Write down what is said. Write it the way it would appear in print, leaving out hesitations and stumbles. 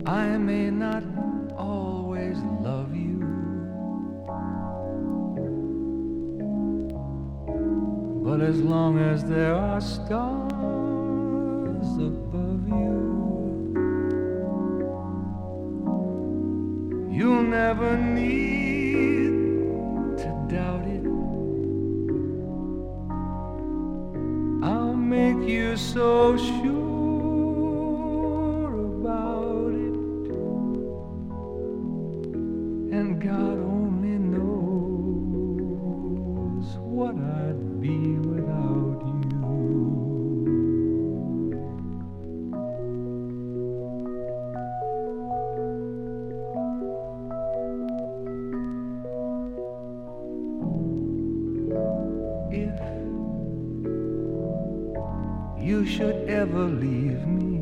I may not always love you, but as long as there are stars above you, you'll never need to doubt it. I'll make you so sure about it, and God only knows what I'd be without you. If you should ever leave me,